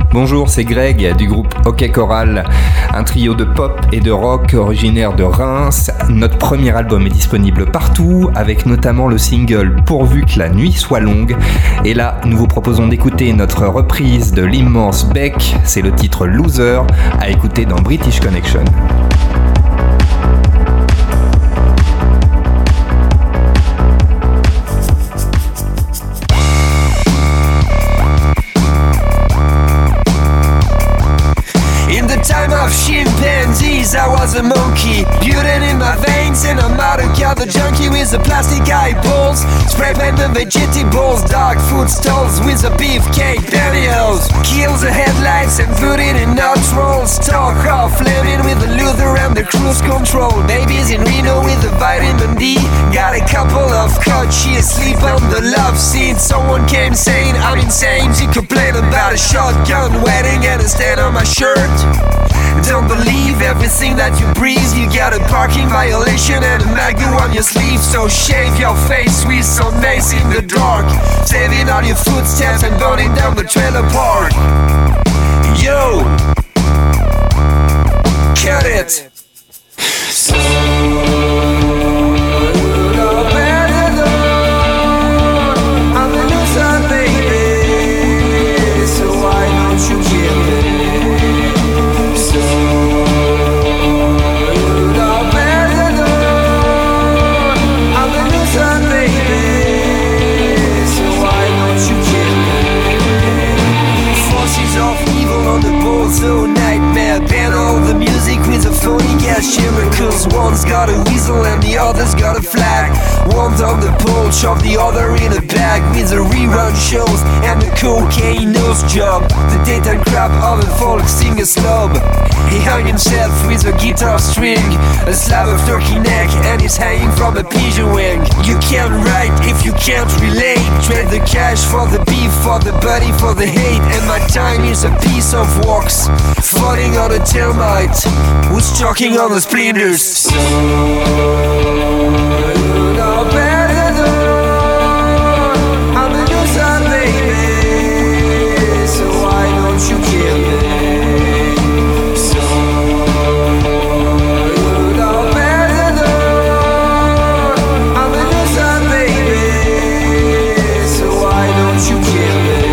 Bonjour, c'est Greg du groupe OK Choral, un trio de pop et de rock originaire de Reims. Notre premier album est disponible partout, avec notamment le single Pourvu que la nuit soit longue. Et là, nous vous proposons d'écouter notre reprise de l'immense Beck, c'est le titre Loser, à écouter dans British Connection. Chimpanzees, I was a monkey, butane in my veins, and I'm out of gather junkie with the plastic eyeballs, spray paint and vegetables, dog food stalls with a beefcake pantyhose, kills the headlights and put it in nuts rolls, talk off, landing with the Luther and the cruise control, babies in Reno with the vitamin D, got a couple of coaches sleep on the love seat, someone came saying I'm insane, she complained about a shotgun wedding and a stain on my shirt. Don't believe everything that you breathe. You got a parking violation and a magoo on your sleeve. So shave your face with some mace in the dark, saving all your footsteps and burning down the trailer park. Yo, cut it. So nightmare, ban all the music with a phony gas miracles. One's got a weasel and the other's got a flag. One's on the pole, shove the other in a bag with the rerun shows and the cocaine nose job. The daytime crap of a folk singer slob. He hung himself with a guitar string, a slab of turkey neck, and he's hanging from a pigeon wing. You can't write if you can't relate. Trade the cash for the beef, for the buddy, for the hate. And my time is a piece of wax floating on a termite who's choking on the splinters. So you know better though, I'm a loser, baby. So why don't you kill me? So you know better though, I'm a loser, baby. So why don't you kill me?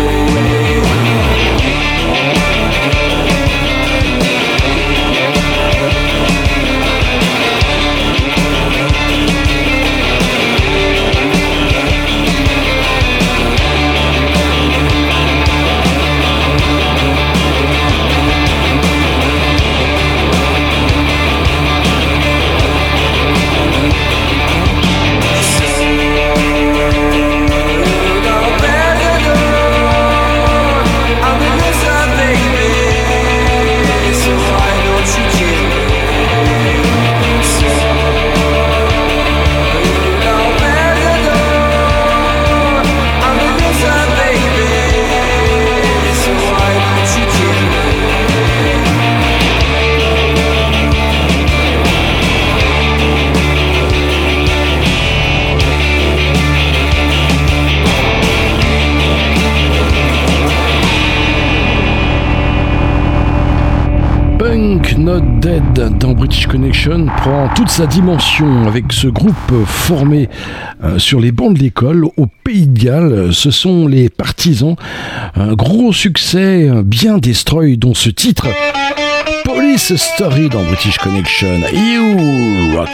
Not Dead dans British Connection prend toute sa dimension avec ce groupe formé sur les bancs de l'école au Pays de Galles. Ce sont les Partisans, un gros succès bien destroy dont ce titre Police Story dans British Connection. You rock.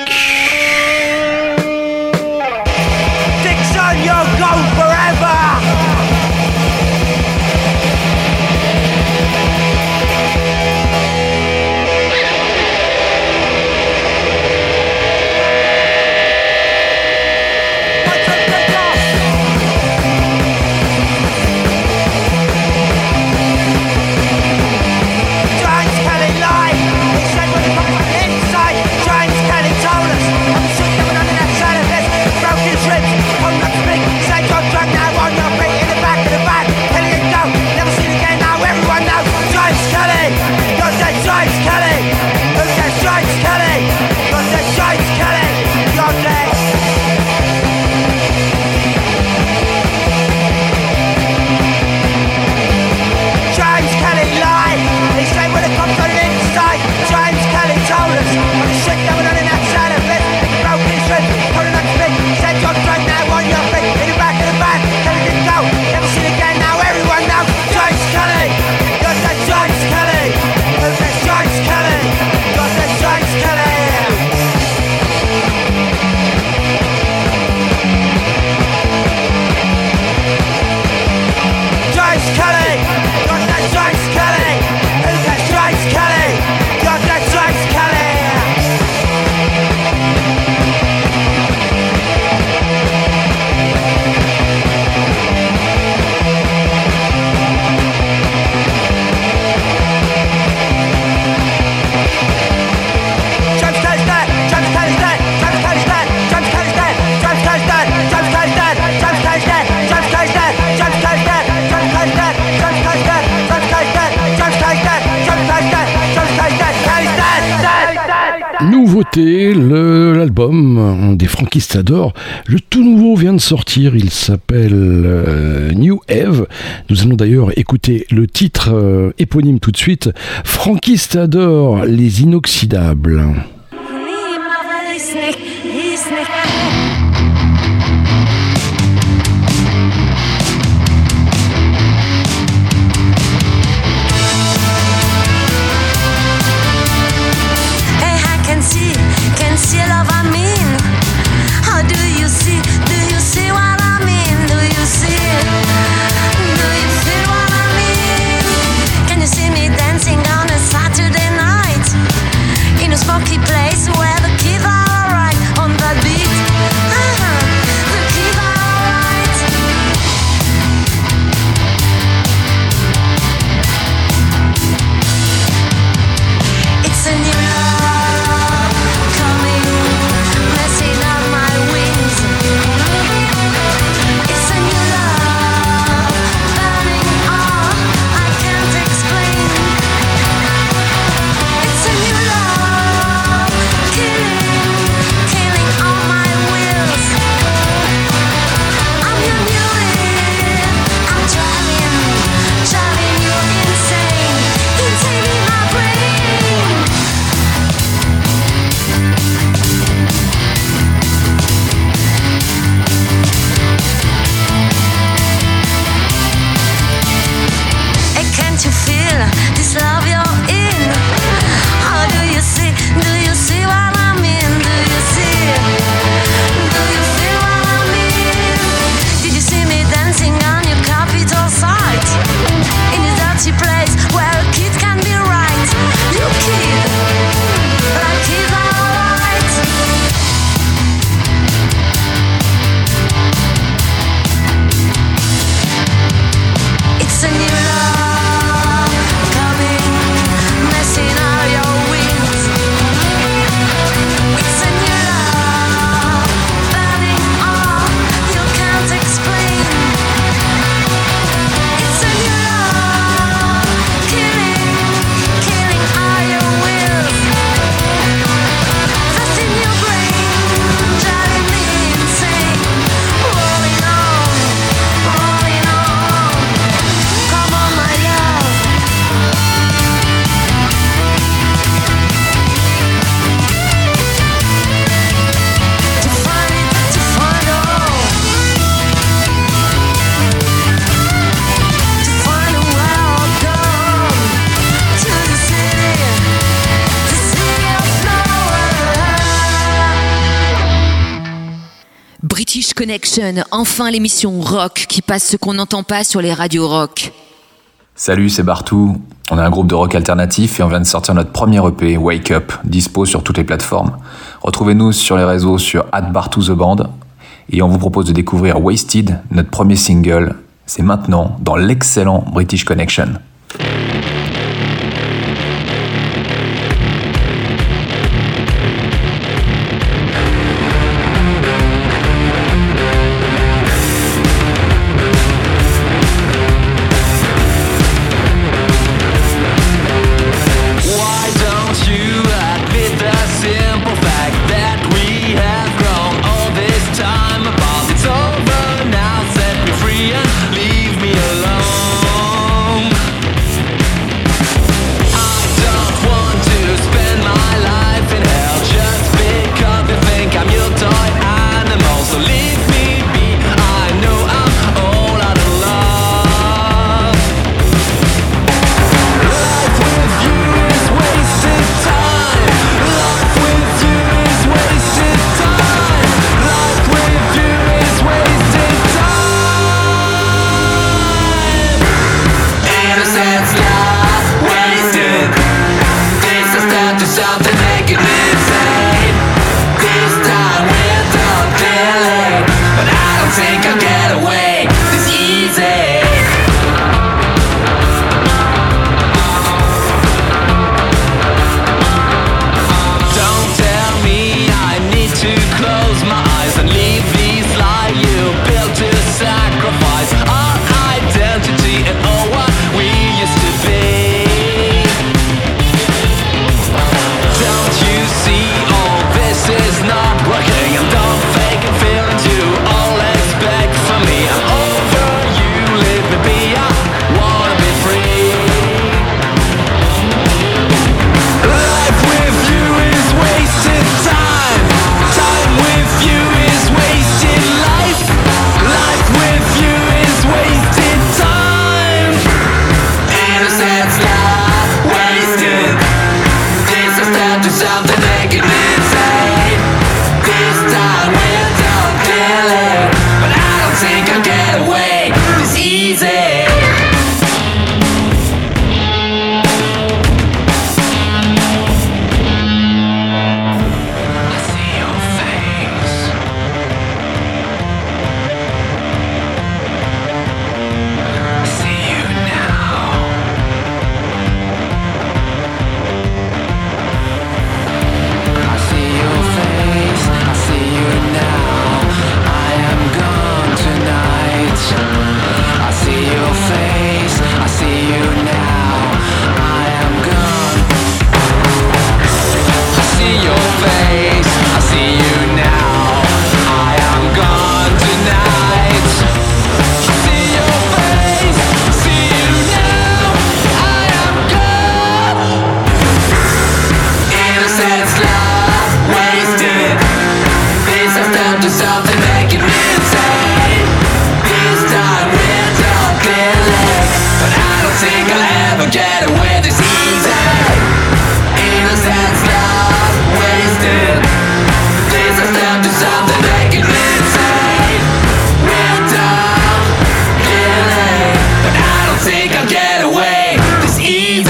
Dixon, you're gone forever. Giants Kelly lied. He said when he got from the inside, Giants Kelly told us. nouveauté, l'album des Frankistador. Le tout nouveau vient de sortir, il s'appelle New Eve. Nous allons d'ailleurs écouter le titre éponyme tout de suite. Frankistador, les inoxydables. Can see love I mean? How do you see what I mean? Do you see? Do you feel what I mean? Can you see me dancing on a Saturday night in a smoky place where the kids are alright on that beat? The kids are alright. It's a new love coming, messing up my wings. It's a new love burning all I can't explain. It's a new love killing all my wills. I'm your new live. I'm driving you insane my brain. Hey, can't you feel this love you're in? How do you see what I mean? Do you see? Do you feel what I mean? Did you see me dancing on your capital site? In a dirty place where a kid can be right. You kid, like kids are right. It's a new love coming, messing all your wings. It's a new love burning all you can't explain. It's a new love killing all your wills. That's in your brain, driving me insane. Rolling on. Come on, my love. To find all. To find a welcome to the city of flowers. British Connection, enfin l'émission rock qui passe ce qu'on n'entend pas sur les radios rock. Salut, c'est Bartou. On est un groupe de rock alternatif et on vient de sortir notre premier EP, Wake Up, dispo sur toutes les plateformes. Retrouvez-nous sur les réseaux sur @BartouTheBand et on vous propose de découvrir Wasted, notre premier single. C'est maintenant dans l'excellent British Connection. Why don't you admit the simple fact that we have grown all this time apart? It's over now, set me free and leave me alone. I don't want to spend my life in hell just because you think I'm your toy animal. So leave me be, I know I'm all out of love. Life with you is wasted time. Life with you is wasted time. Life with you is wasted time. Innocence, love, wasted. This has turned to something making me insane. This time we're done dealing, but I don't think I'll get away this easy. Don't tell me I need to close my eyes and leave these lies you built to sacrifice our identity and all what we used to be. think I'll ever get away this easy. Innocence lost, wasted. This has led to something making me insane. We're dumb, killing, but I don't think I'll get away this easy.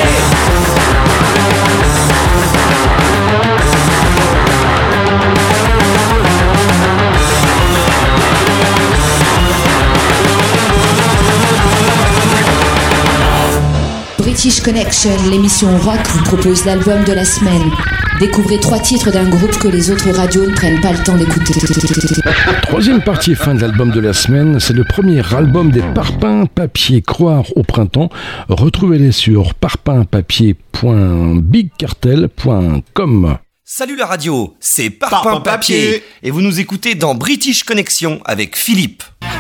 British Connection, l'émission rock, vous propose l'album de la semaine. Découvrez 3 titres d'un groupe que les autres radios ne prennent pas le temps d'écouter. Troisième partie et fin de l'album de la semaine, c'est le premier album des Parpaings Papier, Croire au printemps. Retrouvez-les sur parpaingpapier.bigcartel.com. Salut la radio, c'est Parpaing Papier et vous nous écoutez dans British Connection avec Philippe.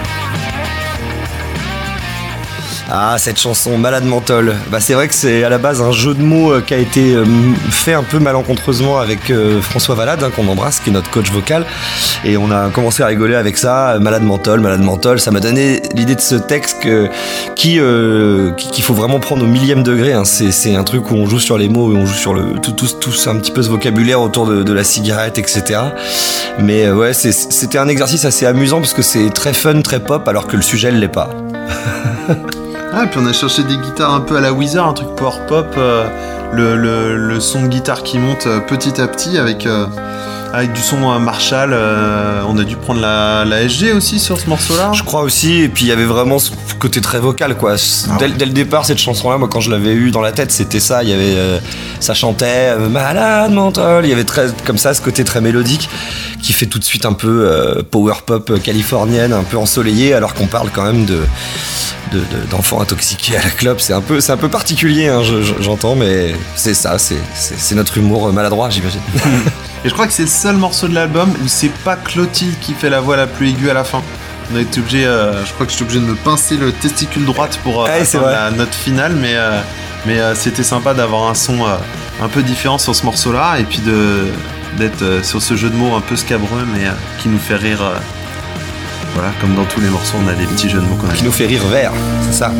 Ah, cette chanson, Malade Menthol. Bah, c'est vrai que c'est à la base un jeu de mots qui a été fait un peu malencontreusement avec François Valade, hein, qu'on embrasse, qui est notre coach vocal. Et on a commencé à rigoler avec ça, Malade Menthol. Ça m'a donné l'idée de ce texte qu'il faut vraiment prendre au millième degré. Hein. C'est un truc où on joue sur les mots et on joue sur tout un petit peu ce vocabulaire autour de la cigarette, etc. Mais ouais, c'était un exercice assez amusant parce que c'est très fun, très pop, alors que le sujet ne l'est pas. Ah, et puis on a cherché des guitares un peu à la Weezer, un truc power pop, le son de guitare qui monte petit à petit avec du son Marshall. On a dû prendre la SG aussi sur ce morceau-là. Je crois aussi, et puis il y avait vraiment ce côté très vocal, quoi. Dès le départ, cette chanson-là, moi quand je l'avais eue dans la tête, c'était ça. Il y avait, ça chantait Malade Menthol. Il y avait très comme ça ce côté très mélodique qui fait tout de suite un peu power pop californienne, un peu ensoleillée, alors qu'on parle quand même d'enfants intoxiqués à la clope. C'est un peu particulier, hein, j'entends, mais c'est ça, c'est notre humour maladroit, j'imagine. Et je crois que c'est le seul morceau de l'album où c'est pas Clotilde qui fait la voix la plus aiguë à la fin. On a été obligé, je crois que j'étais obligé de me pincer le testicule droite pour atteindre la note finale, mais c'était sympa d'avoir un son un peu différent sur ce morceau-là, et puis d'être sur ce jeu de mots un peu scabreux, mais qui nous fait rire. Voilà, comme dans tous les morceaux, on a des petits jeux de mots qu'on a. Qui nous fait rire vert, c'est ça.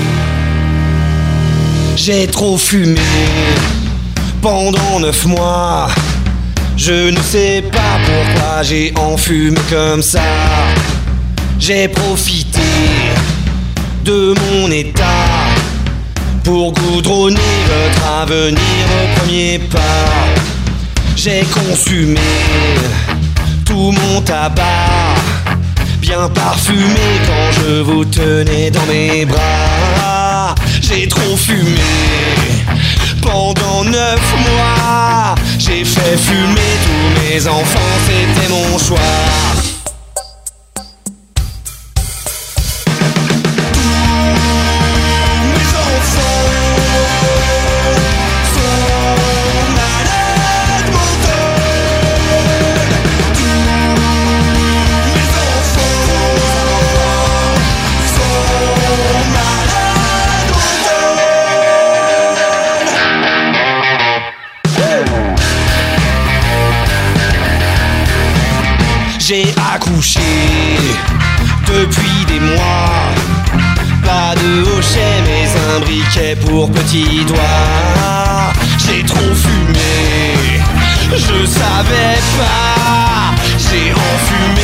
J'ai trop fumé pendant 9 mois. Je ne sais pas pourquoi j'ai enfumé comme ça. J'ai profité de mon état pour goudronner votre avenir au premier pas. J'ai consumé tout mon tabac, bien parfumé quand je vous tenais dans mes bras. J'ai trop fumé pendant 9 mois. J'ai fait fumer tous mes enfants, c'était mon choix. J'ai accouché depuis des mois. Pas de hochet mais un briquet pour petits doigts. J'ai trop fumé, je savais pas. J'ai enfumé